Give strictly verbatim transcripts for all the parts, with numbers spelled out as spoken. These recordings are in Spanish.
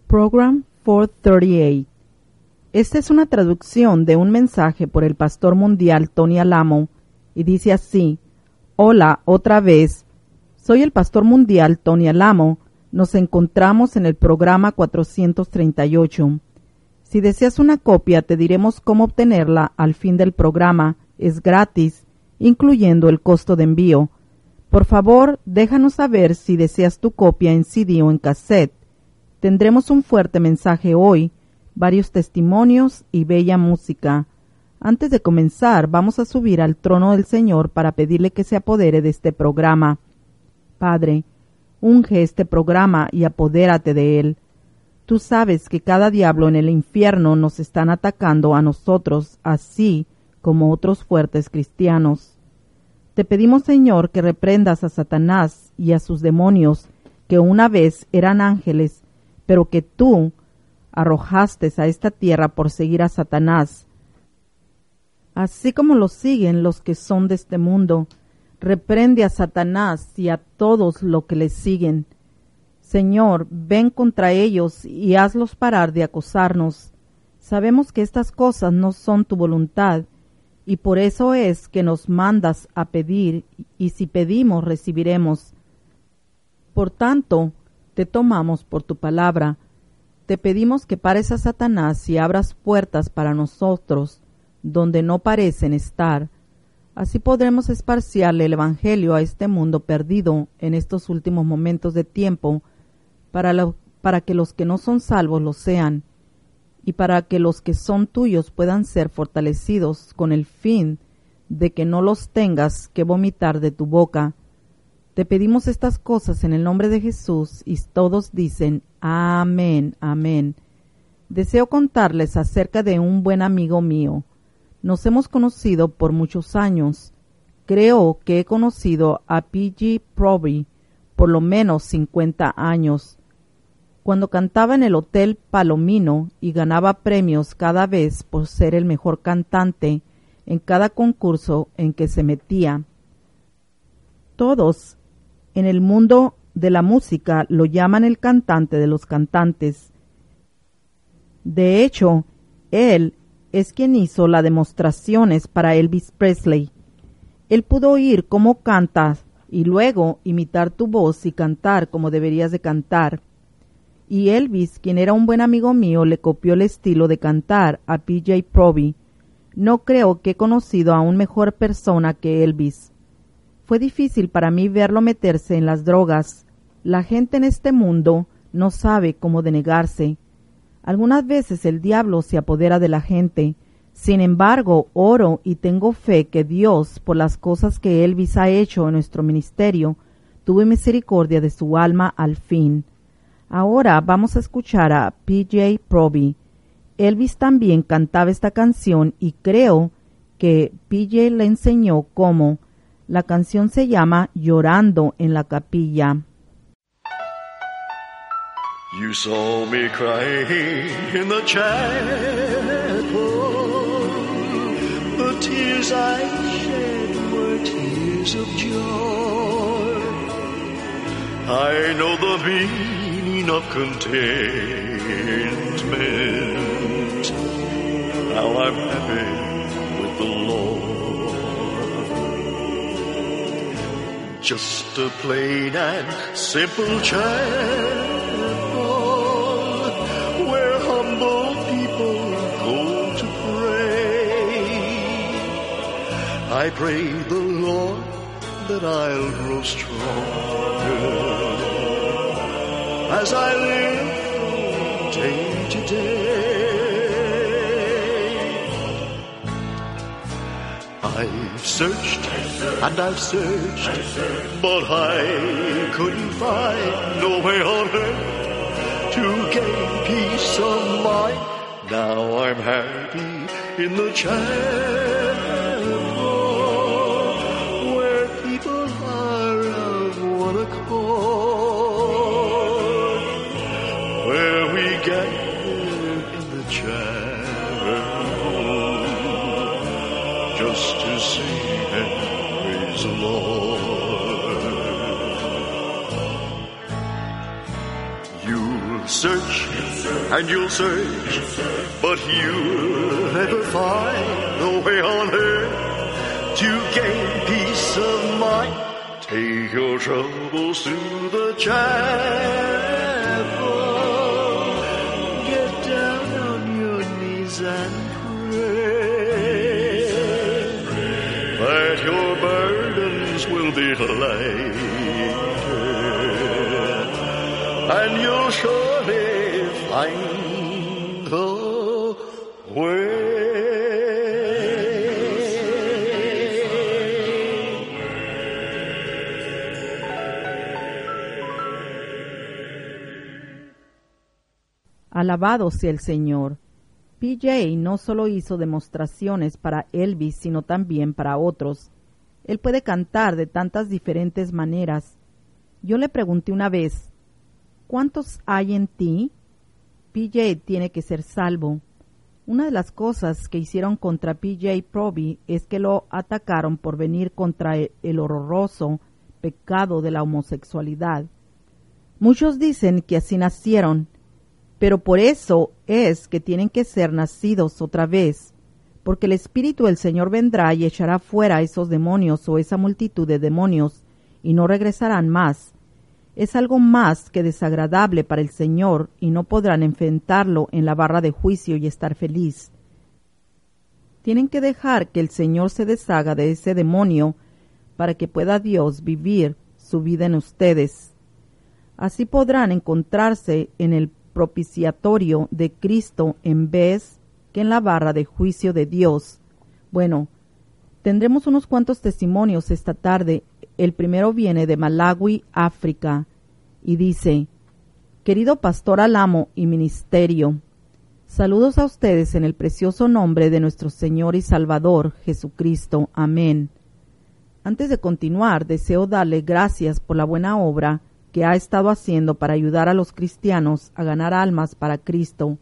Program cuatrocientos treinta y ocho. Esta es una traducción de un mensaje por el pastor mundial Tony Alamo y dice así: Hola, otra vez. Soy el pastor mundial Tony Alamo. Nos encontramos en el programa cuatrocientos treinta y ocho. Si deseas una copia, te diremos cómo obtenerla al fin del programa. Es gratis, incluyendo el costo de envío. Por favor, déjanos saber si deseas tu copia en C D o en cassette. Tendremos un fuerte mensaje hoy, varios testimonios y bella música. Antes de comenzar, vamos a subir al trono del Señor para pedirle que se apodere de este programa. Padre, unge este programa y apodérate de él. Tú sabes que cada diablo en el infierno nos están atacando a nosotros, así como otros fuertes cristianos. Te pedimos, Señor, que reprendas a Satanás y a sus demonios, que una vez eran ángeles, pero que tú arrojaste a esta tierra por seguir a Satanás, así como lo siguen los que son de este mundo. Reprende a Satanás y a todos los que le siguen. Señor, ven contra ellos y hazlos parar de acosarnos. Sabemos que estas cosas no son tu voluntad, y por eso es que nos mandas a pedir, y si pedimos recibiremos. Por tanto, te tomamos por tu palabra. Te pedimos que pares a Satanás y abras puertas para nosotros, donde no parecen estar. Así podremos esparciarle el Evangelio a este mundo perdido en estos últimos momentos de tiempo, para, lo, para que los que no son salvos lo sean, y para que los que son tuyos puedan ser fortalecidos con el fin de que no los tengas que vomitar de tu boca. Te pedimos estas cosas en el nombre de Jesús, y todos dicen, amén, amén. Deseo contarles acerca de un buen amigo mío. Nos hemos conocido por muchos años. Creo que he conocido a P G Proby por lo menos cincuenta años. Cuando cantaba en el Hotel Palomino y ganaba premios cada vez por ser el mejor cantante en cada concurso en que se metía. Todos en el mundo de la música lo llaman el cantante de los cantantes. De hecho, él es quien hizo las demostraciones para Elvis Presley. Él pudo oír cómo cantas y luego imitar tu voz y cantar como deberías de cantar. Y Elvis, quien era un buen amigo mío, le copió el estilo de cantar a P J Proby. No creo que he conocido a una mejor persona que Elvis. Fue difícil para mí verlo meterse en las drogas. La gente en este mundo no sabe cómo denegarse. Algunas veces el diablo se apodera de la gente. Sin embargo, oro y tengo fe que Dios, por las cosas que Elvis ha hecho en nuestro ministerio, tuvo misericordia de su alma al fin. Ahora vamos a escuchar a P J Proby. Elvis también cantaba esta canción y creo que P J le enseñó cómo. La canción se llama Llorando en la Capilla. You saw me crying in the chapel. The tears I shed were tears of joy. I know the meaning of contentment. Now I'm happy with the Lord. Just a plain and simple chapel where humble people go to pray. I pray the Lord that I'll grow stronger as I live from day to day. I've searched and I've searched, I've searched, but I couldn't find no way on earth to gain peace of mind. Now I'm happy in the chapel where people are of one accord, where we gather in the chapel just to sing and praise the Lord. You'll search and you'll search, but you'll never find no way on earth to gain peace of mind. Take your troubles to the chapel. Get down on your knees and pray that your burdens will be lighter, and you'll surely find the way. Alabado sea el Señor. P J no solo hizo demostraciones para Elvis, sino también para otros. Él puede cantar de tantas diferentes maneras. Yo le pregunté una vez, ¿cuántos hay en ti? P J tiene que ser salvo. Una de las cosas que hicieron contra P J Proby es que lo atacaron por venir contra el horroroso pecado de la homosexualidad. Muchos dicen que así nacieron, pero por eso es que tienen que ser nacidos otra vez, porque el Espíritu del Señor vendrá y echará fuera esos demonios o esa multitud de demonios, y no regresarán más. Es algo más que desagradable para el Señor, y no podrán enfrentarlo en la barra de juicio y estar feliz. Tienen que dejar que el Señor se deshaga de ese demonio para que pueda Dios vivir su vida en ustedes. Así podrán encontrarse en el propiciatorio de Cristo en vez que en la barra de juicio de Dios. Bueno, tendremos unos cuantos testimonios esta tarde. El primero viene de Malawi, África, y dice: Querido Pastor Alamo y Ministerio, saludos a ustedes en el precioso nombre de nuestro Señor y Salvador Jesucristo. Amén. Antes de continuar, deseo darle gracias por la buena obra que ha estado haciendo para ayudar a los cristianos a ganar almas para Cristo.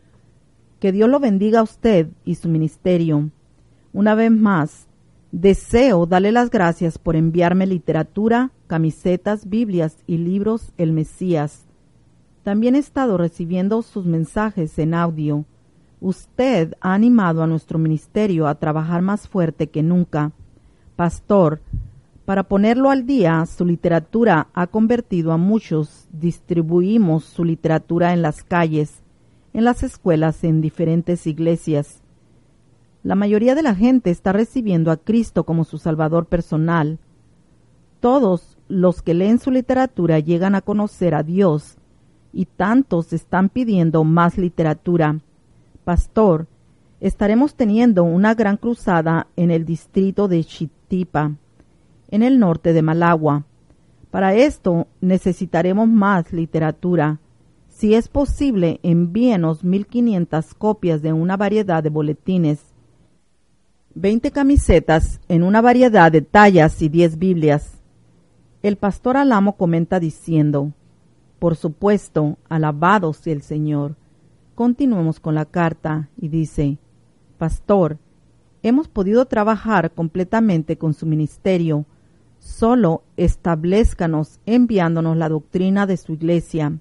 Que Dios lo bendiga a usted y su ministerio. Una vez más, deseo darle las gracias por enviarme literatura, camisetas, Biblias y libros El Mesías. También he estado recibiendo sus mensajes en audio. Usted ha animado a nuestro ministerio a trabajar más fuerte que nunca. Pastor, para ponerlo al día, su literatura ha convertido a muchos. Distribuimos su literatura en las calles, en las escuelas, en diferentes iglesias. La mayoría de la gente está recibiendo a Cristo como su Salvador personal. Todos los que leen su literatura llegan a conocer a Dios, y tantos están pidiendo más literatura. Pastor, estaremos teniendo una gran cruzada en el distrito de Chitipa, en el norte de Malawi. Para esto necesitaremos más literatura. Si es posible, envíenos mil quinientas copias de una variedad de boletines, veinte camisetas en una variedad de tallas y diez Biblias. El pastor Alamo comenta diciendo: Por supuesto, alabado sea el Señor. Continuemos con la carta y dice: Pastor, hemos podido trabajar completamente con su ministerio. Solo establezcanos enviándonos la doctrina de su iglesia.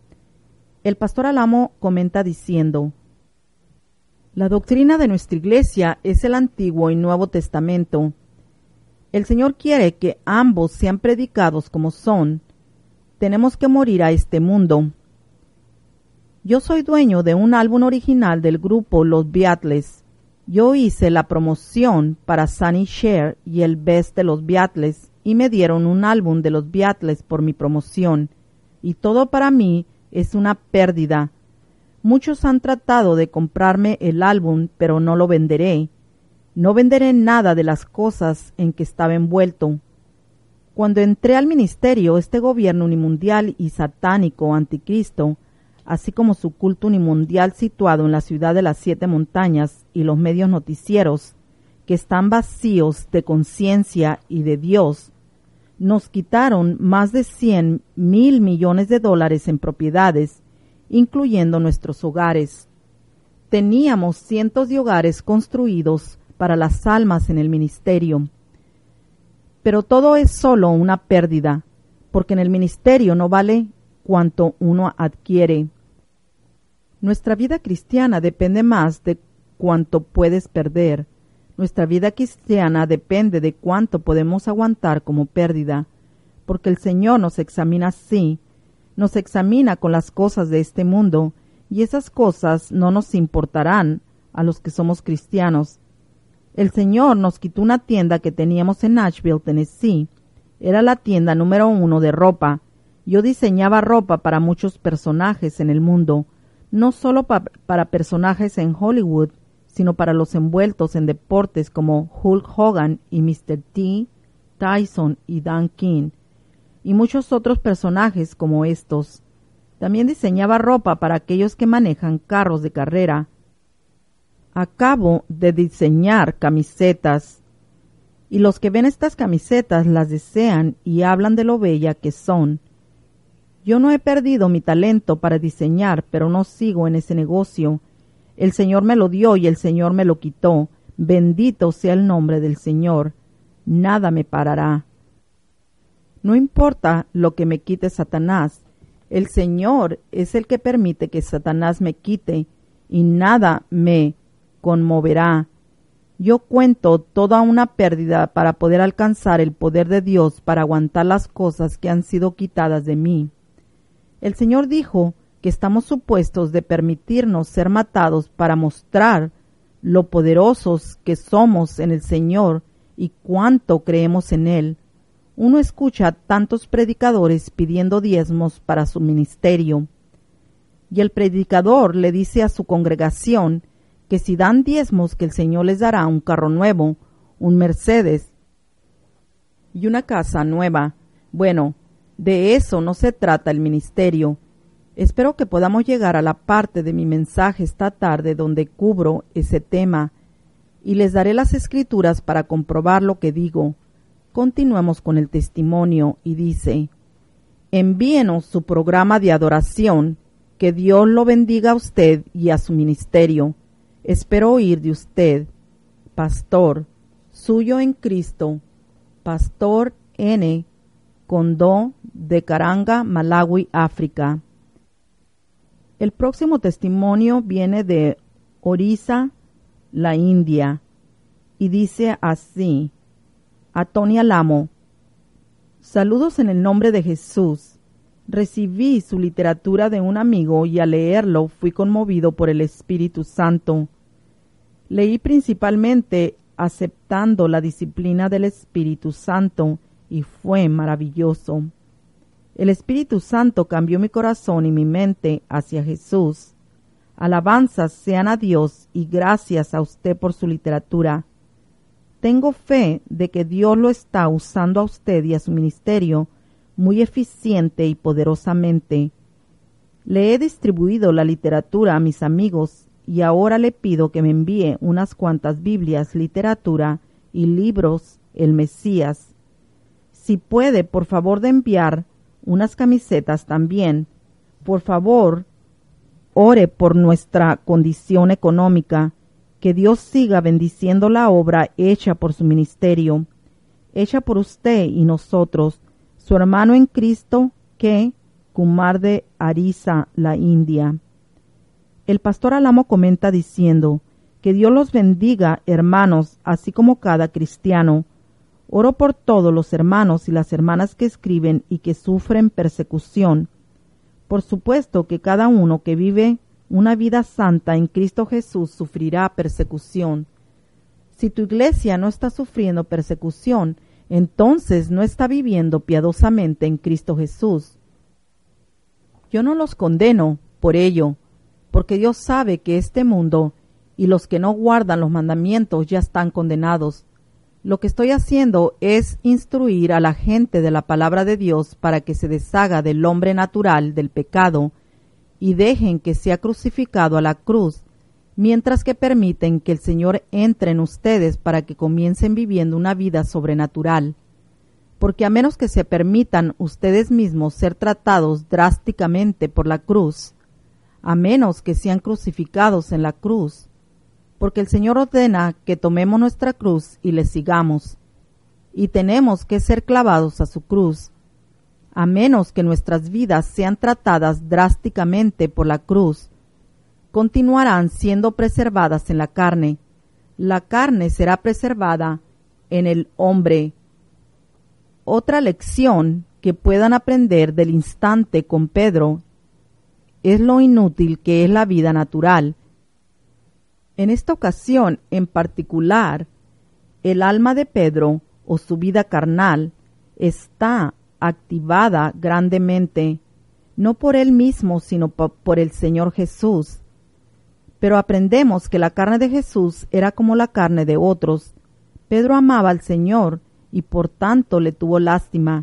El pastor Alamo comenta diciendo: La doctrina de nuestra iglesia es el Antiguo y Nuevo Testamento. El Señor quiere que ambos sean predicados como son. Tenemos que morir a este mundo. Yo soy dueño de un álbum original del grupo Los Beatles. Yo hice la promoción para Sonny Cher y el Best de los Beatles, y me dieron un álbum de los Beatles por mi promoción, y todo para mí es una pérdida. Muchos han tratado de comprarme el álbum, pero no lo venderé. No venderé nada de las cosas en que estaba envuelto. Cuando entré al ministerio, este gobierno unimundial y satánico anticristo, así como su culto unimundial situado en la ciudad de las siete montañas y los medios noticieros, que están vacíos de conciencia y de Dios, nos quitaron más de cien mil millones de dólares en propiedades, incluyendo nuestros hogares. Teníamos cientos de hogares construidos para las almas en el ministerio. Pero todo es solo una pérdida, porque en el ministerio no vale cuanto uno adquiere. Nuestra vida cristiana depende más de cuánto puedes perder. Nuestra vida cristiana depende de cuánto podemos aguantar como pérdida, porque el Señor nos examina así, nos examina con las cosas de este mundo, y esas cosas no nos importarán a los que somos cristianos. El Señor nos quitó una tienda que teníamos en Nashville, Tennessee. Era la tienda número uno de ropa. Yo diseñaba ropa para muchos personajes en el mundo, no solo pa- para personajes en Hollywood, sino para los envueltos en deportes como Hulk Hogan y mister T, Tyson y Dan King, y muchos otros personajes como estos. También diseñaba ropa para aquellos que manejan carros de carrera. Acabo de diseñar camisetas, y los que ven estas camisetas las desean y hablan de lo bella que son. Yo no he perdido mi talento para diseñar, pero no sigo en ese negocio. El Señor me lo dio y el Señor me lo quitó. Bendito sea el nombre del Señor. Nada me parará. No importa lo que me quite Satanás. El Señor es el que permite que Satanás me quite, y nada me conmoverá. Yo cuento toda una pérdida para poder alcanzar el poder de Dios para aguantar las cosas que han sido quitadas de mí. El Señor dijo que estamos supuestos de permitirnos ser matados para mostrar lo poderosos que somos en el Señor y cuánto creemos en Él. Uno escucha a tantos predicadores pidiendo diezmos para su ministerio, y el predicador le dice a su congregación que si dan diezmos que el Señor les dará un carro nuevo, un Mercedes y una casa nueva. Bueno, de eso no se trata el ministerio. Espero que podamos llegar a la parte de mi mensaje esta tarde donde cubro ese tema, y les daré las escrituras para comprobar lo que digo. Continuemos con el testimonio y dice: envíenos su programa de adoración, que Dios lo bendiga a usted y a su ministerio. Espero oír de usted. Pastor, suyo en Cristo, Pastor N. Condó de Karanga, Malawi, África. El próximo testimonio viene de Orissa, la India, y dice así: a Tony Alamo, saludos en el nombre de Jesús. Recibí su literatura de un amigo y al leerlo fui conmovido por el Espíritu Santo. Leí principalmente aceptando la disciplina del Espíritu Santo y fue maravilloso. El Espíritu Santo cambió mi corazón y mi mente hacia Jesús. Alabanzas sean a Dios y gracias a usted por su literatura. Tengo fe de que Dios lo está usando a usted y a su ministerio muy eficiente y poderosamente. Le he distribuido la literatura a mis amigos y ahora le pido que me envíe unas cuantas Biblias, literatura y libros, el Mesías. Si puede, por favor de enviar unas camisetas también. Por favor, ore por nuestra condición económica. Que Dios siga bendiciendo la obra hecha por su ministerio, hecha por usted y nosotros, su hermano en Cristo, que Kumar de Orissa, la India. El pastor Alamo comenta diciendo: que Dios los bendiga, hermanos, así como cada cristiano. Oro por todos los hermanos y las hermanas que escriben y que sufren persecución. Por supuesto que cada uno que vive una vida santa en Cristo Jesús sufrirá persecución. Si tu iglesia no está sufriendo persecución, entonces no está viviendo piadosamente en Cristo Jesús. Yo no los condeno por ello, porque Dios sabe que este mundo y los que no guardan los mandamientos ya están condenados. Lo que estoy haciendo es instruir a la gente de la palabra de Dios para que se deshaga del hombre natural, del pecado, y dejen que sea crucificado a la cruz, mientras que permiten que el Señor entre en ustedes para que comiencen viviendo una vida sobrenatural. Porque a menos que se permitan ustedes mismos ser tratados drásticamente por la cruz, a menos que sean crucificados en la cruz, porque el Señor ordena que tomemos nuestra cruz y le sigamos, y tenemos que ser clavados a su cruz, a menos que nuestras vidas sean tratadas drásticamente por la cruz, continuarán siendo preservadas en la carne. La carne será preservada en el hombre. Otra lección que puedan aprender del instante con Pedro es lo inútil que es la vida natural. En esta ocasión en particular, el alma de Pedro o su vida carnal está activada grandemente, no por él mismo, sino por el Señor Jesús. Pero aprendemos que la carne de Jesús era como la carne de otros. Pedro amaba al Señor y por tanto le tuvo lástima.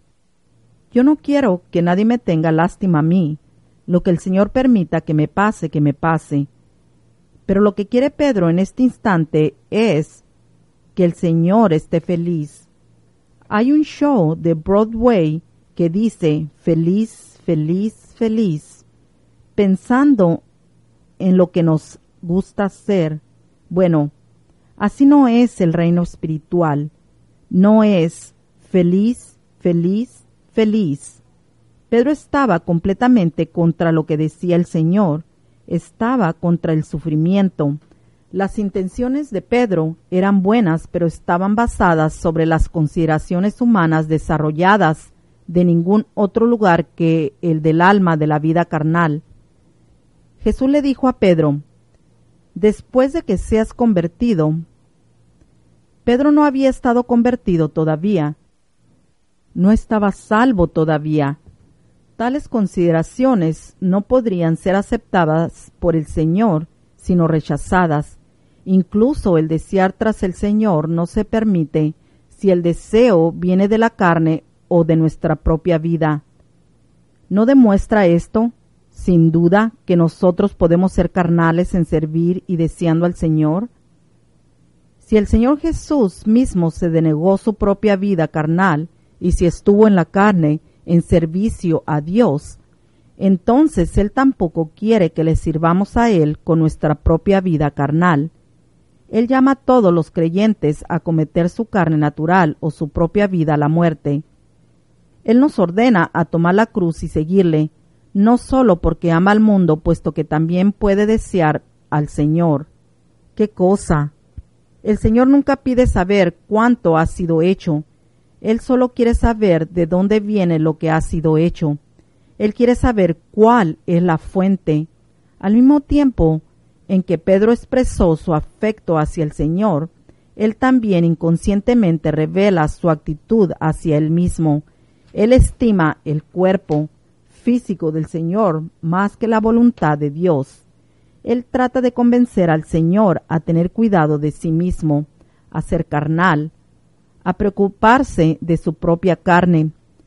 Yo no quiero que nadie me tenga lástima a mí. Lo que el Señor permita que me pase, que me pase. Pero lo que quiere Pedro en este instante es que el Señor esté feliz. Hay un show de Broadway que dice feliz, feliz, feliz, pensando en lo que nos gusta hacer. Bueno, así no es el reino espiritual. No es feliz, feliz, feliz. Pedro estaba completamente contra lo que decía el Señor. Estaba contra el sufrimiento. Las intenciones de Pedro eran buenas, pero estaban basadas sobre las consideraciones humanas desarrolladas de ningún otro lugar que el del alma de la vida carnal. Jesús le dijo a Pedro, después de que seas convertido, Pedro no había estado convertido todavía, no estaba salvo todavía. Tales consideraciones no podrían ser aceptadas por el Señor, sino rechazadas. Incluso el desear tras el Señor no se permite si el deseo viene de la carne o de nuestra propia vida. ¿No demuestra esto, sin duda, que nosotros podemos ser carnales en servir y deseando al Señor? Si el Señor Jesús mismo se denegó su propia vida carnal y si estuvo en la carne en servicio a Dios, entonces Él tampoco quiere que le sirvamos a Él con nuestra propia vida carnal. Él llama a todos los creyentes a cometer su carne natural o su propia vida a la muerte. Él nos ordena a tomar la cruz y seguirle, no solo porque ama al mundo, puesto que también puede desear al Señor. ¡Qué cosa! El Señor nunca pide saber cuánto ha sido hecho. Él solo quiere saber de dónde viene lo que ha sido hecho. Él quiere saber cuál es la fuente. Al mismo tiempo en que Pedro expresó su afecto hacia el Señor, él también inconscientemente revela su actitud hacia él mismo. Él estima el cuerpo físico del Señor más que la voluntad de Dios. Él trata de convencer al Señor a tener cuidado de sí mismo, a ser carnal, a preocuparse de su propia carne.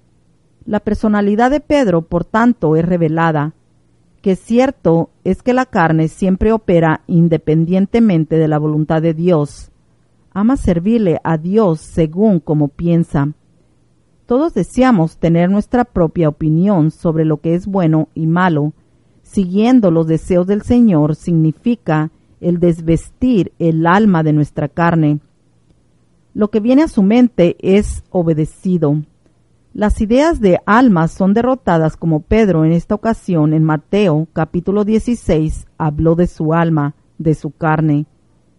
La personalidad de Pedro, por tanto, es revelada, que cierto es que la carne siempre opera independientemente de la voluntad de Dios. Ama servirle a Dios según como piensa. Todos deseamos tener nuestra propia opinión sobre lo que es bueno y malo. Siguiendo los deseos del Señor significa el desvestir el alma de nuestra carne. Lo que viene a su mente es obedecido. Las ideas de alma son derrotadas como Pedro en esta ocasión en Mateo capítulo dieciséis habló de su alma, de su carne.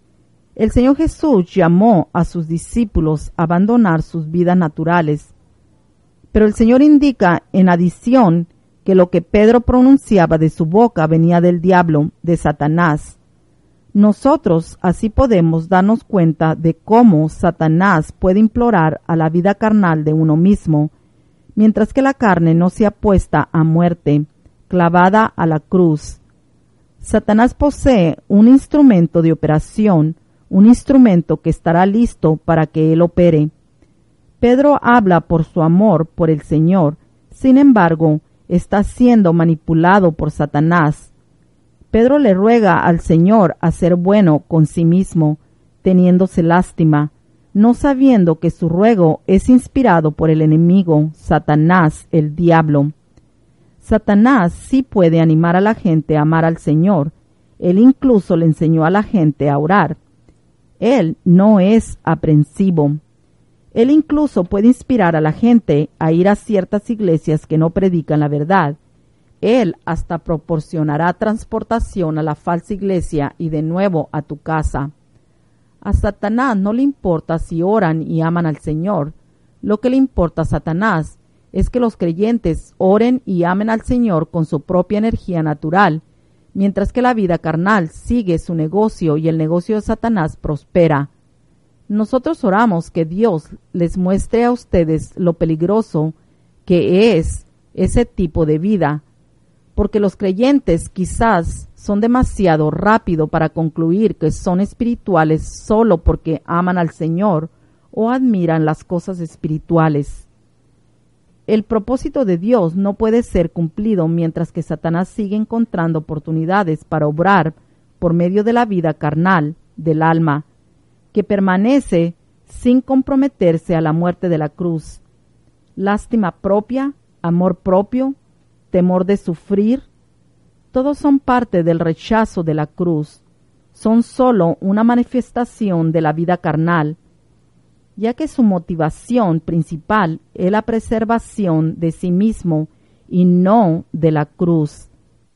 El Señor Jesús llamó a sus discípulos a abandonar sus vidas naturales. Pero el Señor indica en adición que lo que Pedro pronunciaba de su boca venía del diablo, de Satanás. Nosotros así podemos darnos cuenta de cómo Satanás puede implorar a la vida carnal de uno mismo, mientras que la carne no sea puesta a muerte, clavada a la cruz. Satanás posee un instrumento de operación, un instrumento que estará listo para que él opere. Pedro habla por su amor por el Señor, sin embargo, está siendo manipulado por Satanás. Pedro le ruega al Señor a ser bueno con sí mismo, teniéndose lástima, no sabiendo que su ruego es inspirado por el enemigo, Satanás, el diablo. Satanás sí puede animar a la gente a amar al Señor. Él incluso le enseñó a la gente a orar. Él no es aprensivo. Él incluso puede inspirar a la gente a ir a ciertas iglesias que no predican la verdad, Él hasta proporcionará transportación a la falsa iglesia y de nuevo a tu casa. A Satanás no le importa si oran y aman al Señor. Lo que le importa a Satanás es que los creyentes oren y amen al Señor con su propia energía natural, mientras que la vida carnal sigue su negocio y el negocio de Satanás prospera. Nosotros oramos que Dios les muestre a ustedes lo peligroso que es ese tipo de vida, porque los creyentes quizás son demasiado rápido para concluir que son espirituales solo porque aman al Señor o admiran las cosas espirituales. El propósito de Dios no puede ser cumplido mientras que Satanás sigue encontrando oportunidades para obrar por medio de la vida carnal del alma, que permanece sin comprometerse a la muerte de la cruz. Lástima propia, amor propio, temor de sufrir, todos son parte del rechazo de la cruz, son sólo una manifestación de la vida carnal, ya que su motivación principal es la preservación de sí mismo y no de la cruz.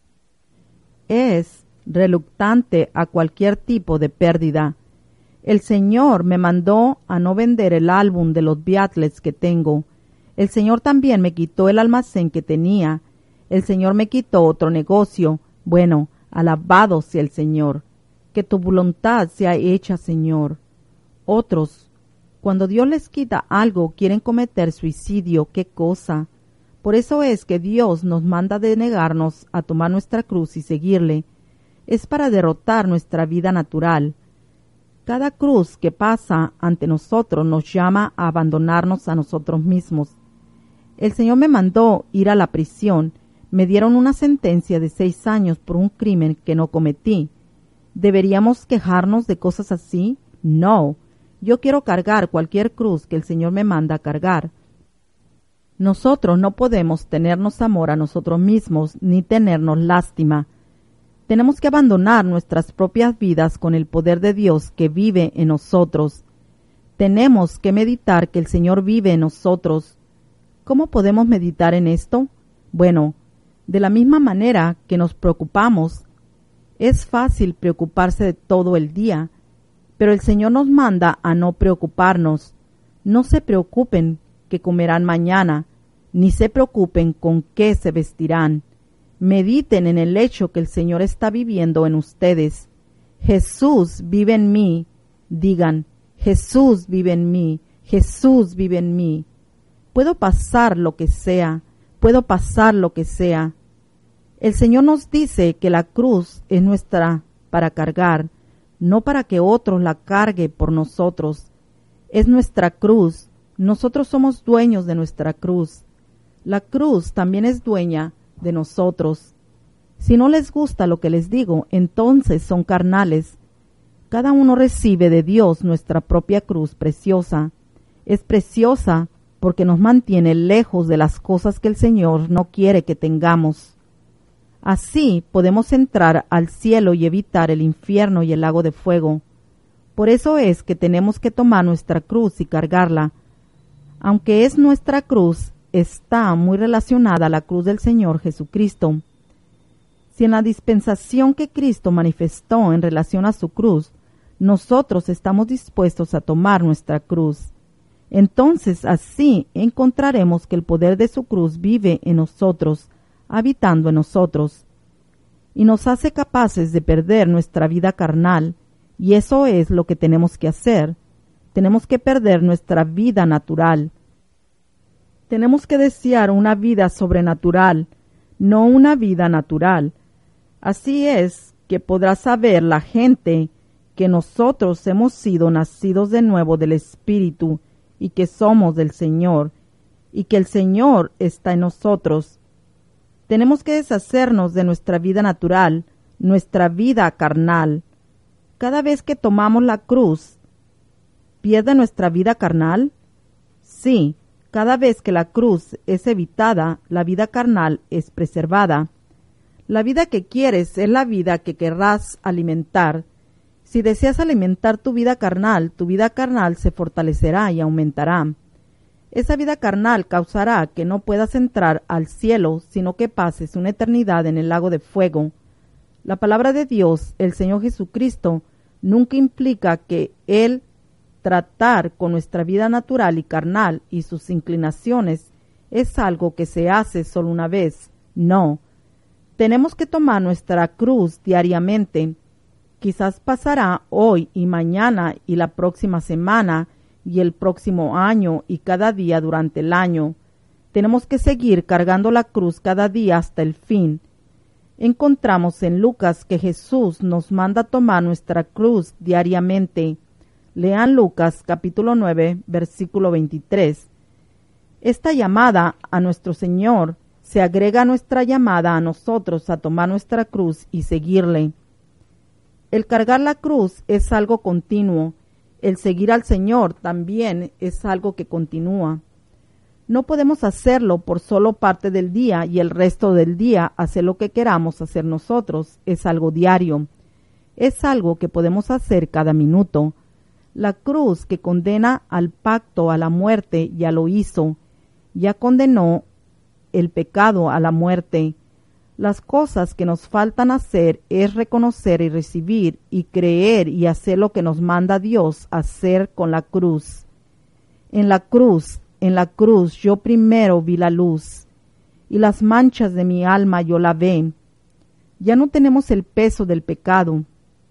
Es reluctante a cualquier tipo de pérdida. El Señor me mandó a no vender el álbum de los Beatles que tengo. El Señor también me quitó el almacén que tenía. El Señor me quitó otro negocio. Bueno, alabado sea el Señor. Que tu voluntad sea hecha, Señor. Otros, cuando Dios les quita algo, quieren cometer suicidio. ¡Qué cosa! Por eso es que Dios nos manda de negarnos a tomar nuestra cruz y seguirle. Es para derrotar nuestra vida natural. Cada cruz que pasa ante nosotros nos llama a abandonarnos a nosotros mismos. El Señor me mandó ir a la prisión. Me dieron una sentencia de seis años por un crimen que no cometí. ¿Deberíamos quejarnos de cosas así? No. Yo quiero cargar cualquier cruz que el Señor me manda a cargar. Nosotros no podemos tenernos amor a nosotros mismos ni tenernos lástima. Tenemos que abandonar nuestras propias vidas con el poder de Dios que vive en nosotros. Tenemos que meditar que el Señor vive en nosotros. ¿Cómo podemos meditar en esto? Bueno, de la misma manera que nos preocupamos. Es fácil preocuparse de todo el día, pero el Señor nos manda a no preocuparnos. No se preocupen que comerán mañana, ni se preocupen con qué se vestirán. Mediten en el hecho que el Señor está viviendo en ustedes. Jesús vive en mí. Digan, Jesús vive en mí, Jesús vive en mí. Puedo pasar lo que sea, puedo pasar lo que sea. El Señor nos dice que la cruz es nuestra para cargar, no para que otros la cargue por nosotros. Es nuestra cruz, nosotros somos dueños de nuestra cruz. La cruz también es dueña de nosotros. Si no les gusta lo que les digo, entonces son carnales. Cada uno recibe de Dios nuestra propia cruz preciosa. Es preciosa porque nos mantiene lejos de las cosas que el Señor no quiere que tengamos. Así podemos entrar al cielo y evitar el infierno y el lago de fuego. Por eso es que tenemos que tomar nuestra cruz y cargarla. Aunque es nuestra cruz, está muy relacionada a la cruz del Señor Jesucristo. Si en la dispensación que Cristo manifestó en relación a su cruz, nosotros estamos dispuestos a tomar nuestra cruz, entonces así encontraremos que el poder de su cruz vive en nosotros, habitando en nosotros, y nos hace capaces de perder nuestra vida carnal, y eso es lo que tenemos que hacer. Tenemos que perder nuestra vida natural. Tenemos que desear una vida sobrenatural, no una vida natural. Así es que podrá saber la gente que nosotros hemos sido nacidos de nuevo del Espíritu y que somos del Señor, y que el Señor está en nosotros. Tenemos que deshacernos de nuestra vida natural, nuestra vida carnal. Cada vez que tomamos la cruz, ¿pierde nuestra vida carnal? Sí. Cada vez que la cruz es evitada, la vida carnal es preservada. La vida que quieres es la vida que querrás alimentar. Si deseas alimentar tu vida carnal, tu vida carnal se fortalecerá y aumentará. Esa vida carnal causará que no puedas entrar al cielo, sino que pases una eternidad en el lago de fuego. La palabra de Dios, el Señor Jesucristo, nunca implica que Él tratar con nuestra vida natural y carnal y sus inclinaciones es algo que se hace solo una vez. No. Tenemos que tomar nuestra cruz diariamente. Quizás pasará hoy y mañana y la próxima semana y el próximo año y cada día durante el año. Tenemos que seguir cargando la cruz cada día hasta el fin. Encontramos en Lucas que Jesús nos manda tomar nuestra cruz diariamente. Lean Lucas capítulo nueve, versículo veintitrés. Esta llamada a nuestro Señor se agrega a nuestra llamada a nosotros a tomar nuestra cruz y seguirle. El cargar la cruz es algo continuo. El seguir al Señor también es algo que continúa. No podemos hacerlo por solo parte del día y el resto del día hacer lo que queramos hacer nosotros. Es algo diario. Es algo que podemos hacer cada minuto. La cruz que condena al pacto a la muerte ya lo hizo. Ya condenó el pecado a la muerte. Las cosas que nos faltan hacer es reconocer y recibir y creer y hacer lo que nos manda Dios hacer con la cruz. En la cruz, en la cruz yo primero vi la luz y las manchas de mi alma yo lavé. Ya no tenemos el peso del pecado.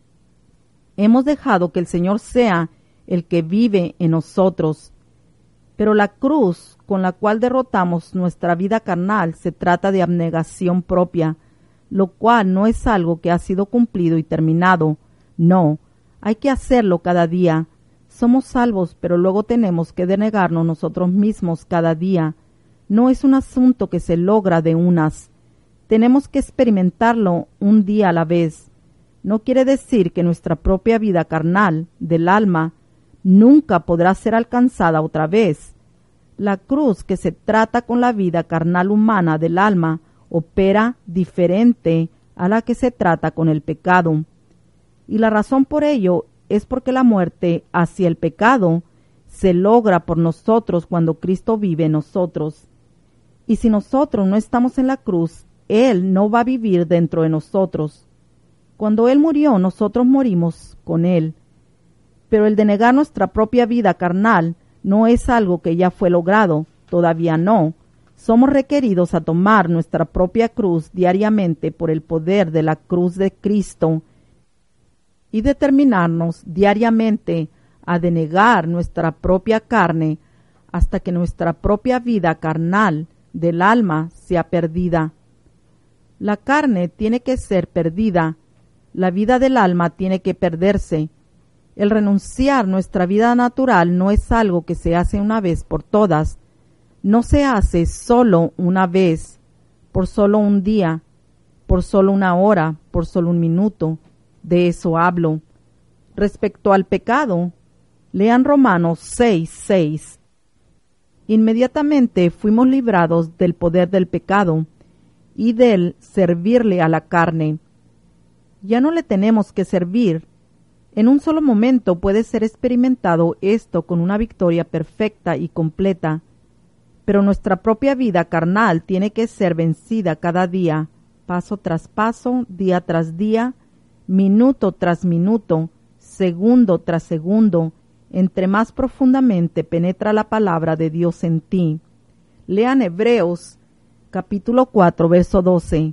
Hemos dejado que el Señor sea el que vive en nosotros. Pero la cruz con la cual derrotamos nuestra vida carnal se trata de abnegación propia, lo cual no es algo que ha sido cumplido y terminado. No, hay que hacerlo cada día. Somos salvos, pero luego tenemos que denegarnos nosotros mismos cada día. No es un asunto que se logra de unas. Tenemos que experimentarlo un día a la vez. No quiere decir que nuestra propia vida carnal, del alma, nunca podrá ser alcanzada otra vez. La cruz que se trata con la vida carnal humana del alma opera diferente a la que se trata con el pecado. Y la razón por ello es porque la muerte hacia el pecado se logra por nosotros cuando Cristo vive en nosotros. Y si nosotros no estamos en la cruz, Él no va a vivir dentro de nosotros. Cuando Él murió, nosotros morimos con Él. Pero el de negar nuestra propia vida carnal no es algo que ya fue logrado, todavía no. Somos requeridos a tomar nuestra propia cruz diariamente por el poder de la cruz de Cristo y determinarnos diariamente a denegar nuestra propia carne hasta que nuestra propia vida carnal del alma sea perdida. La carne tiene que ser perdida, la vida del alma tiene que perderse. El renunciar nuestra vida natural no es algo que se hace una vez por todas. No se hace solo una vez, por solo un día, por solo una hora, por solo un minuto. De eso hablo. Respecto al pecado, lean Romanos seis, seis. Inmediatamente fuimos librados del poder del pecado y del servirle a la carne. Ya no le tenemos que servir. En un solo momento puede ser experimentado esto con una victoria perfecta y completa, pero nuestra propia vida carnal tiene que ser vencida cada día, paso tras paso, día tras día, minuto tras minuto, segundo tras segundo, entre más profundamente penetra la palabra de Dios en ti. Lean Hebreos capítulo cuatro, verso doce.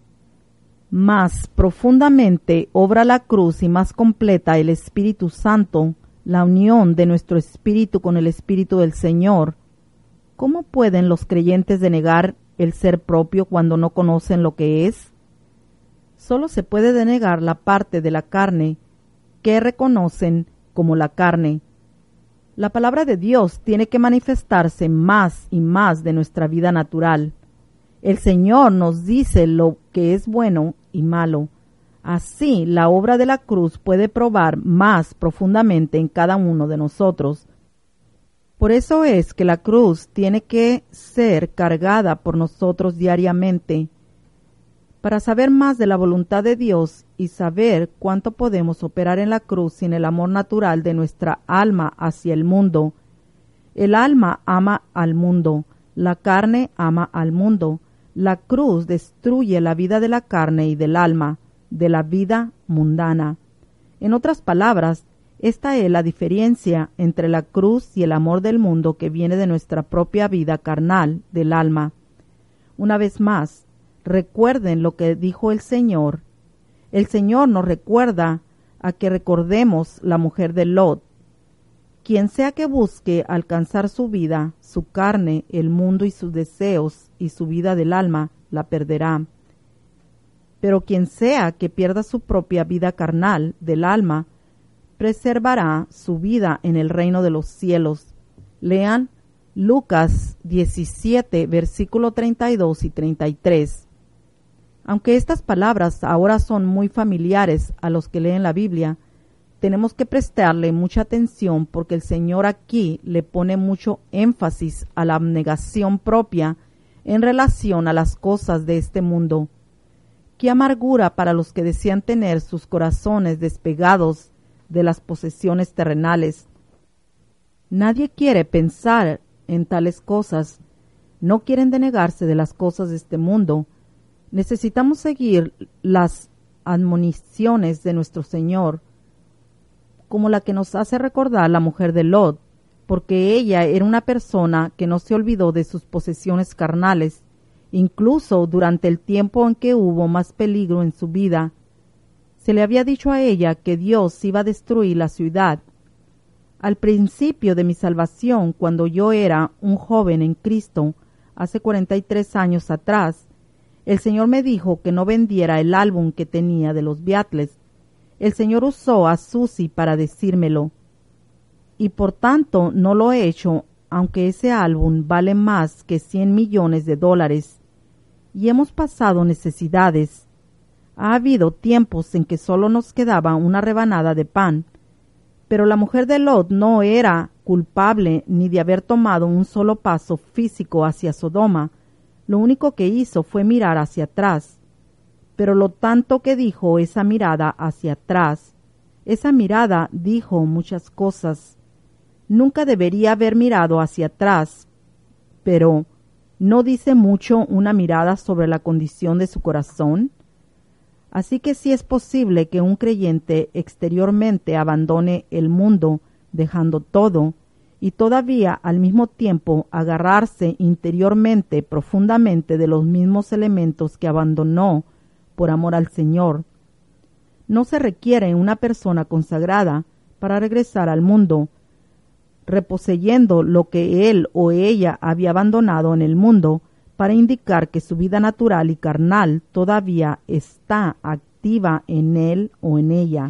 Más profundamente obra la cruz y más completa el Espíritu Santo, la unión de nuestro espíritu con el Espíritu del Señor. ¿Cómo pueden los creyentes denegar el ser propio cuando no conocen lo que es? Solo se puede denegar la parte de la carne que reconocen como la carne. La palabra de Dios tiene que manifestarse más y más de nuestra vida natural. El Señor nos dice lo que es bueno y malo. Así, la obra de la cruz puede probar más profundamente en cada uno de nosotros. Por eso es que la cruz tiene que ser cargada por nosotros diariamente. Para saber más de la voluntad de Dios y saber cuánto podemos operar en la cruz sin el amor natural de nuestra alma hacia el mundo, El alma ama al mundo, la carne ama al mundo. La cruz destruye la vida de la carne y del alma, de la vida mundana. En otras palabras, esta es la diferencia entre la cruz y el amor del mundo que viene de nuestra propia vida carnal, del alma. Una vez más, recuerden lo que dijo el Señor. El Señor nos recuerda a que recordemos la mujer de Lot. Quien sea que busque alcanzar su vida, su carne, el mundo y sus deseos y su vida del alma, la perderá. Pero quien sea que pierda su propia vida carnal, del alma, preservará su vida en el reino de los cielos. Lean Lucas diecisiete, versículo treinta y dos y treinta y tres. Aunque estas palabras ahora son muy familiares a los que leen la Biblia, tenemos que prestarle mucha atención porque el Señor aquí le pone mucho énfasis a la abnegación propia en relación a las cosas de este mundo. ¡Qué amargura para los que desean tener sus corazones despegados de las posesiones terrenales! Nadie quiere pensar en tales cosas, no quieren denegarse de las cosas de este mundo. Necesitamos seguir las admoniciones de nuestro Señor, como la que nos hace recordar la mujer de Lot, porque ella era una persona que no se olvidó de sus posesiones carnales, incluso durante el tiempo en que hubo más peligro en su vida. Se le había dicho a ella que Dios iba a destruir la ciudad. Al principio de mi salvación, cuando yo era un joven en Cristo, hace cuarenta y tres años atrás, el Señor me dijo que no vendiera el álbum que tenía de los Beatles. El Señor usó a Susie para decírmelo, y por tanto no lo he hecho, aunque ese álbum vale más que cien millones de dólares. Y hemos pasado necesidades. Ha habido tiempos en que solo nos quedaba una rebanada de pan, pero la mujer de Lot no era culpable ni de haber tomado un solo paso físico hacia Sodoma. Lo único que hizo fue mirar hacia atrás. Pero lo tanto que dijo esa mirada hacia atrás, esa mirada dijo muchas cosas. Nunca debería haber mirado hacia atrás, pero ¿no dice mucho una mirada sobre la condición de su corazón? Así que sí es posible que un creyente exteriormente abandone el mundo, dejando todo, y todavía al mismo tiempo agarrarse interiormente profundamente de los mismos elementos que abandonó por amor al Señor. No se requiere una persona consagrada para regresar al mundo, reposeyendo lo que él o ella había abandonado en el mundo, para indicar que su vida natural y carnal todavía está activa en él o en ella.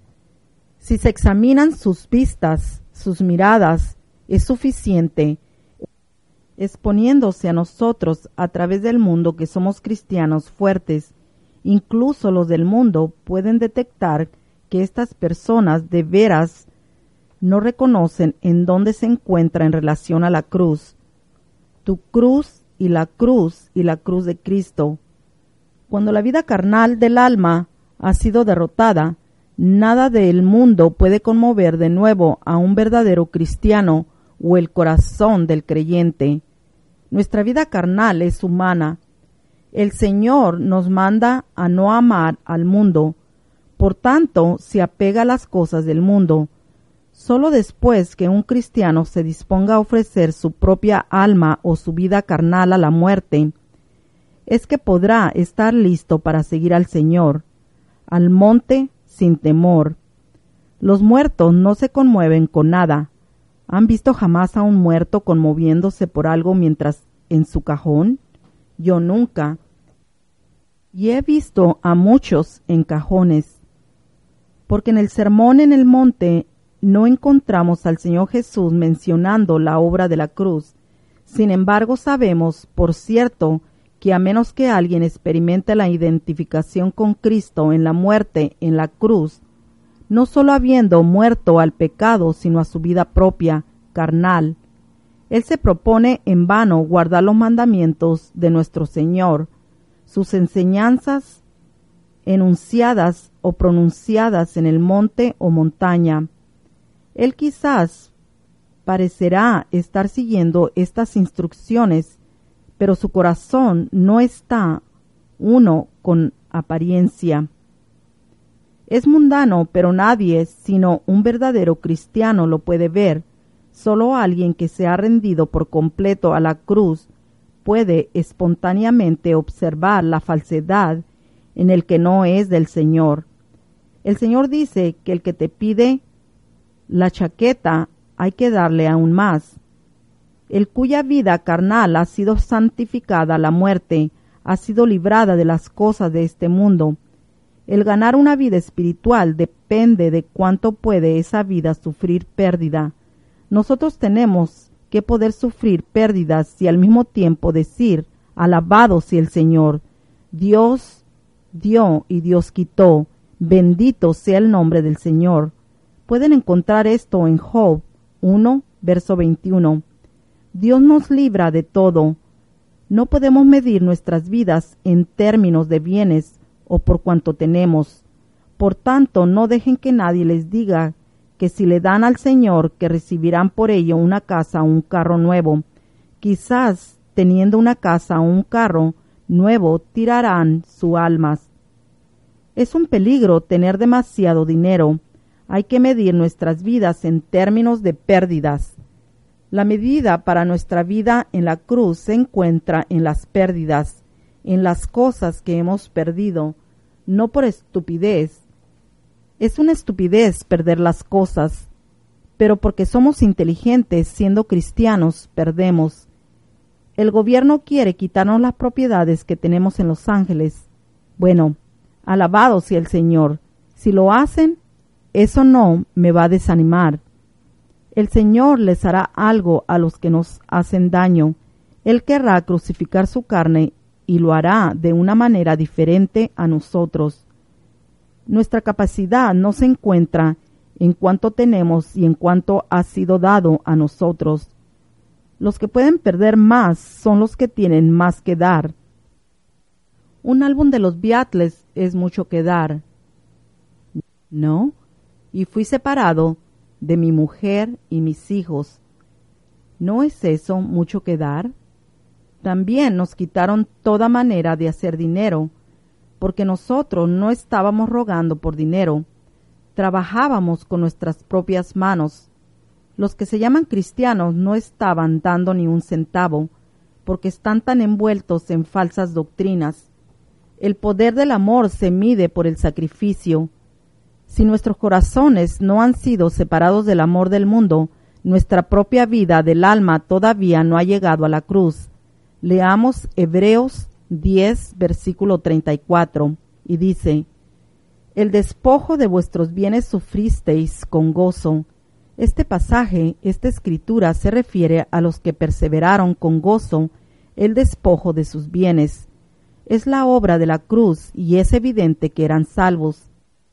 Si se examinan sus vistas, sus miradas, es suficiente, exponiéndose a nosotros a través del mundo que somos cristianos fuertes. Incluso los del mundo pueden detectar que estas personas de veras no reconocen en dónde se encuentra en relación a la cruz. Tu cruz y la cruz y la cruz de Cristo. Cuando la vida carnal del alma ha sido derrotada, nada del mundo puede conmover de nuevo a un verdadero cristiano o el corazón del creyente. Nuestra vida carnal es humana. El Señor nos manda a no amar al mundo, por tanto se apega a las cosas del mundo. Solo después que un cristiano se disponga a ofrecer su propia alma o su vida carnal a la muerte, es que podrá estar listo para seguir al Señor, al monte sin temor. Los muertos no se conmueven con nada. ¿Han visto jamás a un muerto conmoviéndose por algo mientras en su cajón? Yo nunca. Y he visto a muchos en cajones, porque en el sermón en el monte no encontramos al Señor Jesús mencionando la obra de la cruz. Sin embargo, sabemos, por cierto, que a menos que alguien experimente la identificación con Cristo en la muerte en la cruz, no solo habiendo muerto al pecado, sino a su vida propia, carnal, él se propone en vano guardar los mandamientos de nuestro Señor, sus enseñanzas enunciadas o pronunciadas en el monte o montaña. Él quizás parecerá estar siguiendo estas instrucciones, pero su corazón no está uno con apariencia. Es mundano, pero nadie, sino un verdadero cristiano, lo puede ver. Solo alguien que se ha rendido por completo a la cruz puede espontáneamente observar la falsedad en el que no es del Señor. El Señor dice que el que te pide la chaqueta hay que darle aún más. El cuya vida carnal ha sido santificada a la muerte, ha sido librada de las cosas de este mundo. El ganar una vida espiritual depende de cuánto puede esa vida sufrir pérdida. Nosotros tenemos que poder sufrir pérdidas y al mismo tiempo decir, alabado sea el Señor. Dios dio y Dios quitó. Bendito sea el nombre del Señor. Pueden encontrar esto en Job uno, verso veintiuno. Dios nos libra de todo. No podemos medir nuestras vidas en términos de bienes o por cuanto tenemos. Por tanto, no dejen que nadie les diga que si le dan al Señor que recibirán por ello una casa o un carro nuevo. Quizás teniendo una casa o un carro nuevo tirarán sus almas. Es un peligro tener demasiado dinero. Hay que medir nuestras vidas en términos de pérdidas. La medida para nuestra vida en la cruz se encuentra en las pérdidas, en las cosas que hemos perdido, no por estupidez. Es una estupidez perder las cosas, pero porque somos inteligentes siendo cristianos, perdemos. El gobierno quiere quitarnos las propiedades que tenemos en Los Ángeles. Bueno, alabado sea el Señor. Si lo hacen, eso no me va a desanimar. El Señor les hará algo a los que nos hacen daño. Él querrá crucificar su carne y lo hará de una manera diferente a nosotros. Nuestra capacidad no se encuentra en cuánto tenemos y en cuánto ha sido dado a nosotros. Los que pueden perder más son los que tienen más que dar. Un álbum de los Beatles es mucho que dar, ¿no? Y fui separado de mi mujer y mis hijos. ¿No es eso mucho que dar? También nos quitaron toda manera de hacer dinero, porque nosotros no estábamos rogando por dinero, trabajábamos con nuestras propias manos. Los que se llaman cristianos no estaban dando ni un centavo, porque están tan envueltos en falsas doctrinas. El poder del amor se mide por el sacrificio. Si nuestros corazones no han sido separados del amor del mundo, nuestra propia vida del alma todavía no ha llegado a la cruz. Leamos Hebreos diez, versículo treinta y cuatro, y dice: El despojo de vuestros bienes sufristeis con gozo. Este pasaje, esta escritura, se refiere a los que perseveraron con gozo el despojo de sus bienes. Es la obra de la cruz y es evidente que eran salvos.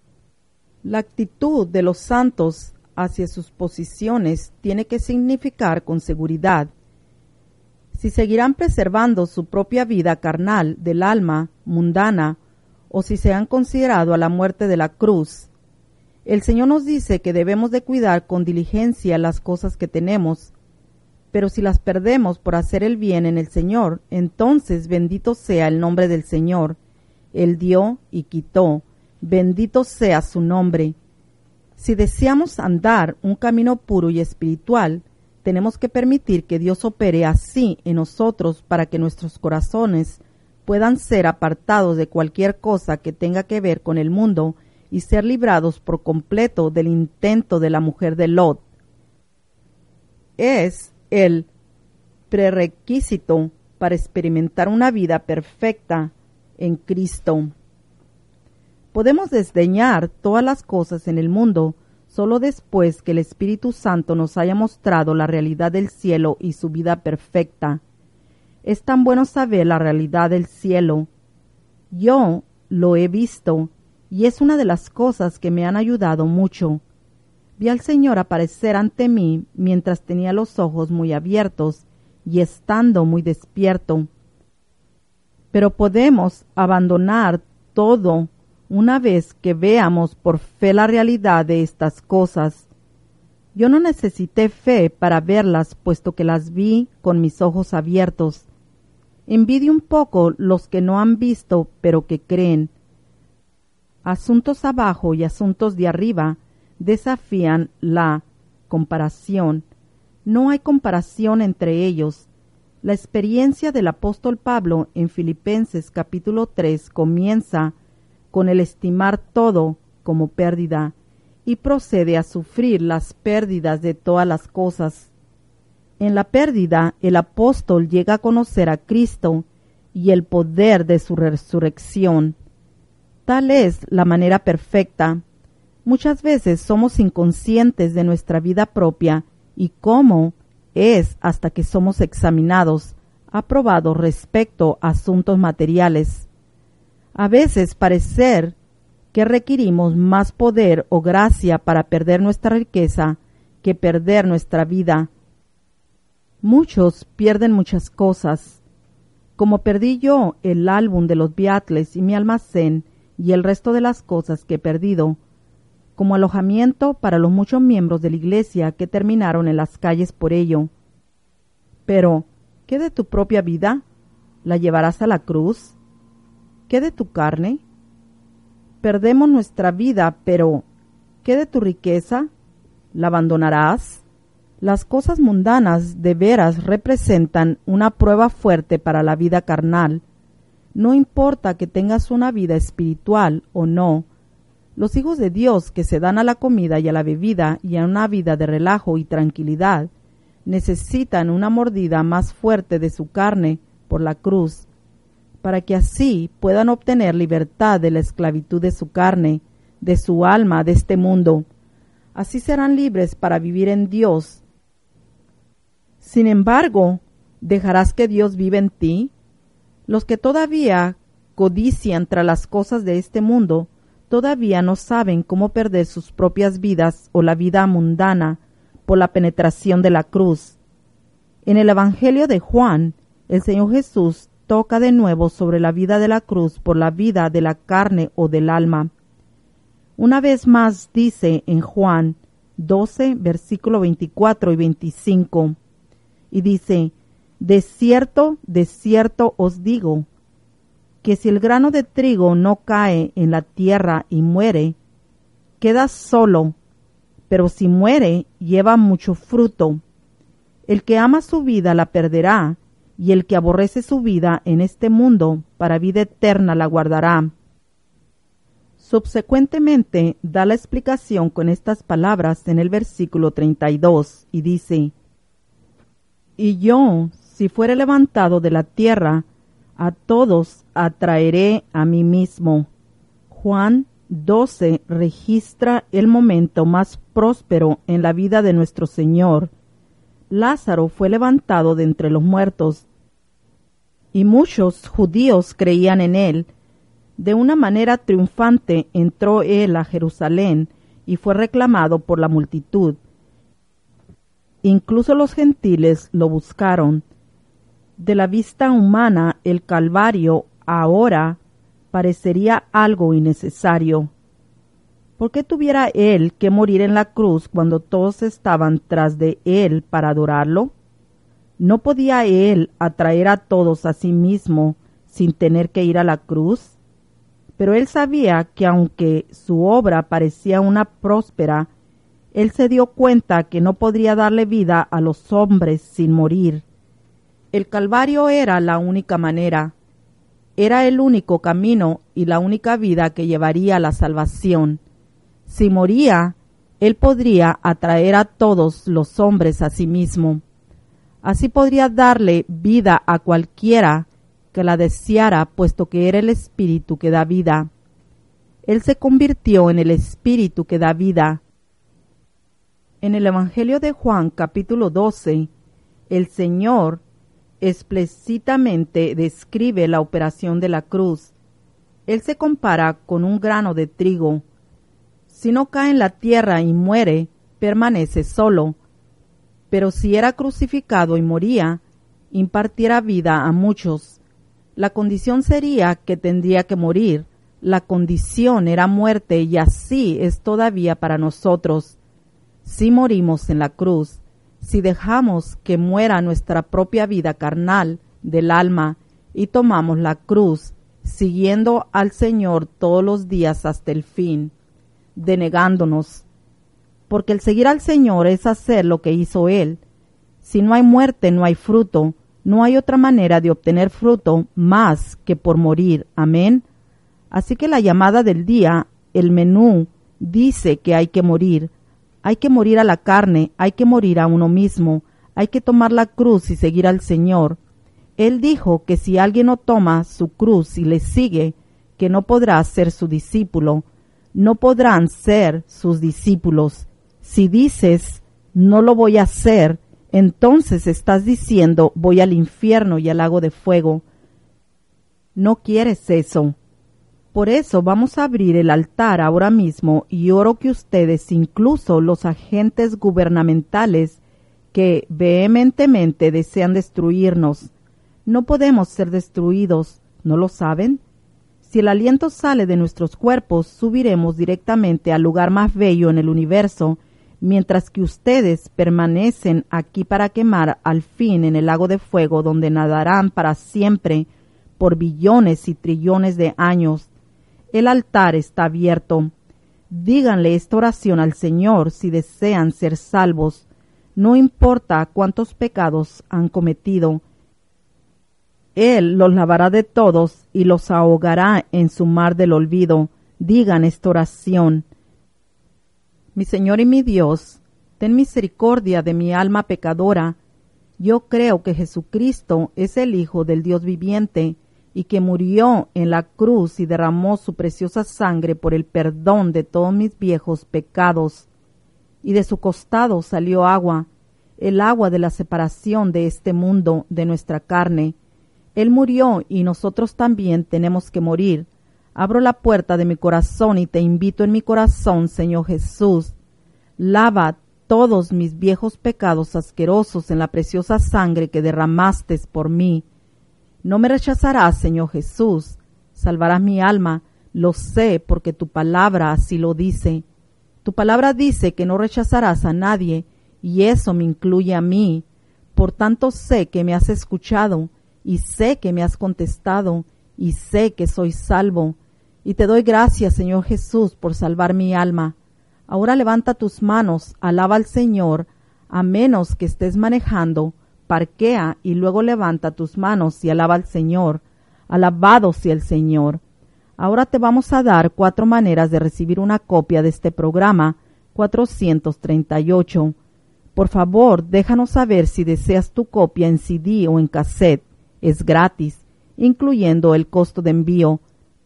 La actitud de los santos hacia sus posiciones tiene que significar con seguridad. Si seguirán preservando su propia vida carnal del alma mundana o si se han considerado a la muerte de la cruz. El Señor nos dice que debemos de cuidar con diligencia las cosas que tenemos, pero si las perdemos por hacer el bien en el Señor, entonces bendito sea el nombre del Señor. Él dio y quitó, bendito sea su nombre. Si deseamos andar un camino puro y espiritual, tenemos que permitir que Dios opere así en nosotros para que nuestros corazones puedan ser apartados de cualquier cosa que tenga que ver con el mundo y ser librados por completo del intento de la mujer de Lot. Es el prerequisito para experimentar una vida perfecta en Cristo. Podemos desdeñar todas las cosas en el mundo solo después que el Espíritu Santo nos haya mostrado la realidad del cielo y su vida perfecta. Es tan bueno saber la realidad del cielo. Yo lo he visto y es una de las cosas que me han ayudado mucho. Vi al Señor aparecer ante mí mientras tenía los ojos muy abiertos y estando muy despierto. Pero podemos abandonar todo una vez que veamos por fe la realidad de estas cosas. Yo no necesité fe para verlas, puesto que las vi con mis ojos abiertos. Envidio un poco los que no han visto, pero que creen. Asuntos abajo y asuntos de arriba desafían la comparación. No hay comparación entre ellos. La experiencia del apóstol Pablo en Filipenses capítulo tres comienza con el estimar todo como pérdida y procede a sufrir las pérdidas de todas las cosas. En la pérdida, el apóstol llega a conocer a Cristo y el poder de su resurrección. Tal es la manera perfecta. Muchas veces somos inconscientes de nuestra vida propia y cómo es hasta que somos examinados, aprobados respecto a asuntos materiales. A veces parecer que requerimos más poder o gracia para perder nuestra riqueza que perder nuestra vida. Muchos pierden muchas cosas. Como perdí yo el álbum de los Beatles y mi almacén y el resto de las cosas que he perdido, como alojamiento para los muchos miembros de la iglesia que terminaron en las calles por ello. Pero, ¿qué de tu propia vida? ¿La llevarás a la cruz? ¿Qué de tu carne? Perdemos nuestra vida, pero ¿qué de tu riqueza? ¿La abandonarás? Las cosas mundanas de veras representan una prueba fuerte para la vida carnal. No importa que tengas una vida espiritual o no. Los hijos de Dios que se dan a la comida y a la bebida y a una vida de relajo y tranquilidad necesitan una mordida más fuerte de su carne por la cruz, para que así puedan obtener libertad de la esclavitud de su carne, de su alma, de este mundo. Así serán libres para vivir en Dios. Sin embargo, ¿dejarás que Dios viva en ti? Los que todavía codician tras las cosas de este mundo, todavía no saben cómo perder sus propias vidas o la vida mundana por la penetración de la cruz. En el Evangelio de Juan, el Señor Jesús toca de nuevo sobre la vida de la cruz por la vida de la carne o del alma. Una vez más dice en Juan doce, versículo veinticuatro y veinticinco, y dice: De cierto, de cierto os digo, que si el grano de trigo no cae en la tierra y muere, queda solo, pero si muere, lleva mucho fruto. El que ama su vida la perderá, y el que aborrece su vida en este mundo, para vida eterna la guardará. Subsecuentemente da la explicación con estas palabras en el versículo treinta y dos, y dice: Y yo, si fuere levantado de la tierra, a todos atraeré a mí mismo. Juan doce registra el momento más próspero en la vida de nuestro Señor. Lázaro fue levantado de entre los muertos, y muchos judíos creían en él. De una manera triunfante entró él a Jerusalén y fue reclamado por la multitud. Incluso los gentiles lo buscaron. De la vista humana, el Calvario ahora parecería algo innecesario. ¿Por qué tuviera él que morir en la cruz cuando todos estaban tras de él para adorarlo? ¿No podía él atraer a todos a sí mismo sin tener que ir a la cruz? Pero él sabía que aunque su obra parecía una próspera, él se dio cuenta que no podría darle vida a los hombres sin morir. El Calvario era la única manera, era el único camino y la única vida que llevaría a la salvación. Si moría, él podría atraer a todos los hombres a sí mismo. Así podría darle vida a cualquiera que la deseara, puesto que era el Espíritu que da vida. Él se convirtió en el Espíritu que da vida. En el Evangelio de Juan, capítulo doce, el Señor explícitamente describe la operación de la cruz. Él se compara con un grano de trigo. Si no cae en la tierra y muere, permanece solo. Pero si era crucificado y moría, impartiera vida a muchos. La condición sería que tendría que morir. La condición era muerte y así es todavía para nosotros. Si morimos en la cruz, si dejamos que muera nuestra propia vida carnal del alma y tomamos la cruz, siguiendo al Señor todos los días hasta el fin, denegándonos, porque el seguir al Señor es hacer lo que hizo Él. Si no hay muerte, no hay fruto. No hay otra manera de obtener fruto más que por morir. Amén. Así que la llamada del día, el menú, dice que hay que morir. Hay que morir a la carne, hay que morir a uno mismo, hay que tomar la cruz y seguir al Señor. Él dijo que si alguien no toma su cruz y le sigue, que no podrá ser su discípulo. No podrán ser sus discípulos. Si dices, no lo voy a hacer, entonces estás diciendo, voy al infierno y al lago de fuego. No quieres eso. Por eso vamos a abrir el altar ahora mismo y oro que ustedes, incluso los agentes gubernamentales que vehementemente desean destruirnos, no podemos ser destruidos, ¿no lo saben? Si el aliento sale de nuestros cuerpos, subiremos directamente al lugar más bello en el universo, mientras que ustedes permanecen aquí para quemar al fin en el lago de fuego donde nadarán para siempre por billones y trillones de años. El altar está abierto. Díganle esta oración al Señor si desean ser salvos. No importa cuántos pecados han cometido. Él los lavará de todos y los ahogará en su mar del olvido. Digan esta oración. Mi Señor y mi Dios, ten misericordia de mi alma pecadora. Yo creo que Jesucristo es el Hijo del Dios viviente y que murió en la cruz y derramó su preciosa sangre por el perdón de todos mis viejos pecados. Y de su costado salió agua, el agua de la separación de este mundo, de nuestra carne. Él murió y nosotros también tenemos que morir. Abro la puerta de mi corazón y te invito en mi corazón, Señor Jesús. Lava todos mis viejos pecados asquerosos en la preciosa sangre que derramaste por mí. No me rechazarás, Señor Jesús. Salvarás mi alma. Lo sé porque tu palabra así lo dice. Tu palabra dice que no rechazarás a nadie y eso me incluye a mí. Por tanto sé que me has escuchado y sé que me has contestado y sé que soy salvo. Y te doy gracias, Señor Jesús, por salvar mi alma. Ahora levanta tus manos, alaba al Señor, a menos que estés manejando, parquea y luego levanta tus manos y alaba al Señor. Alabado sea el Señor. Ahora te vamos a dar cuatro maneras de recibir una copia de este programa cuatrocientos treinta y ocho. Por favor, déjanos saber si deseas tu copia en C D o en cassette. Es gratis, incluyendo el costo de envío.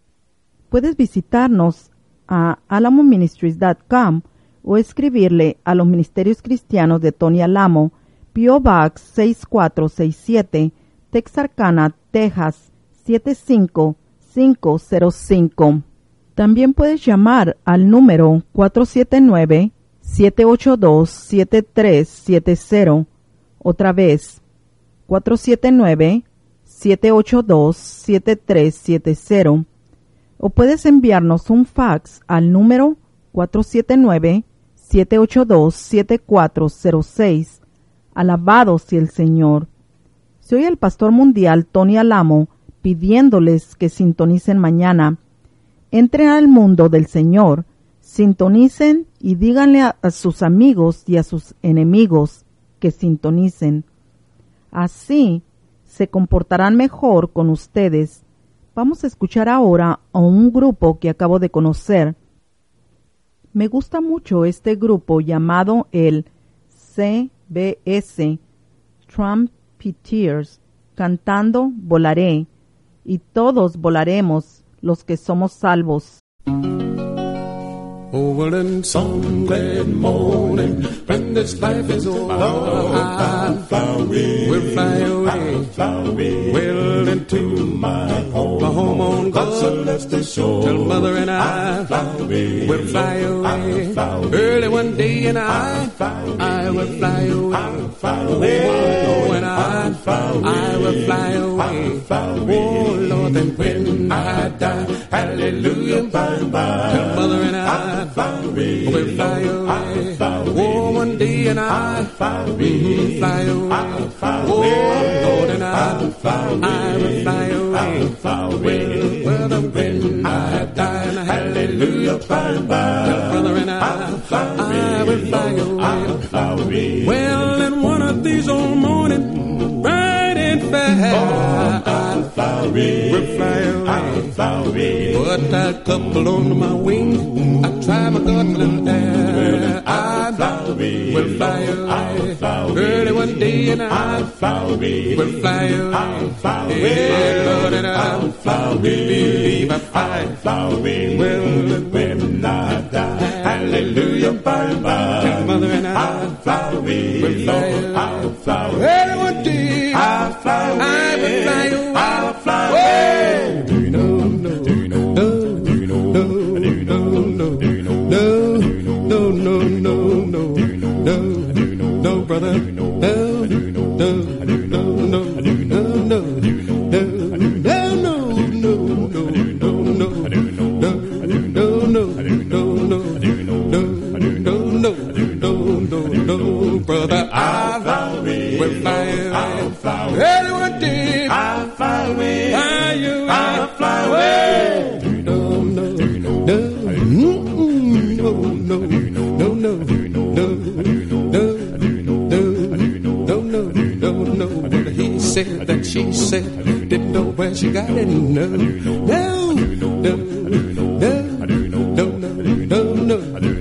Puedes visitarnos a alamo ministries punto com o escribirle a los Ministerios Cristianos de Tony Alamo, P O Box seis cuatro seis siete, Texarkana, Texas siete cinco cinco cero cinco. También puedes llamar al número cuatro siete nueve, siete ocho dos, siete tres siete cero. Otra vez, cuatro siete nueve, siete ocho dos, siete tres siete cero. O puedes enviarnos un fax al número cuatro siete nueve, siete ocho dos, siete cuatro cero seis. Alabado sea el Señor. Soy el pastor mundial Tony Alamo pidiéndoles que sintonicen mañana. Entren al mundo del Señor, sintonicen y díganle a, a sus amigos y a sus enemigos que sintonicen. Así se comportarán mejor con ustedes. Vamos a escuchar ahora a un grupo que acabo de conocer. Me gusta mucho este grupo llamado el C B S, Trumpeteers, cantando Volaré, y todos volaremos los que somos salvos. Oh, well, in some glad morning, when this life is over, I'll fly away, we'll fly away, fly away, well, into my home, my home on God's celestial shore. Till mother and I, fly away, we'll fly away, fly away, early one day and I, I will fly away, fly away, oh, and I, I will fly away, oh, Lord, and when when I die. Hallelujah, bye bye. Tell mother and I, we'll fly away. Oh, one day and I, mm-hmm, fly away. Oh, Lord and I, I will fly away. Well, well, when I die, and hallelujah, bye bye. Tell brother and I, I will fly away. Well, and one of these old mornings, bright and fair, I'll fly away. We'll fly away. Put a couple on my wings, I try my God in the air. I will fly away. Early one day and I'll fly away. We'll fly away. Yeah, Lord, and I'll fly away. Believe I fly away. Well, when I die, hallelujah, bye bye. Tell mother and I'll fly away. We'll fly away. Early one day I'll fly away. I will fly away. I'll fly away. Do you know? Do you know? Do you know? Do you know? Do you know? No, no, no, no, no, no, brother. No, no, no, no, no, no, no, no, brother. I will fly away. Anyone did, I'll fly away. Fly you, I'll fly away. No, no, no, no, no, no, no, no, no, no, no. He said that she said, didn't know where she got it. No, no, no, no, no, no, no, no.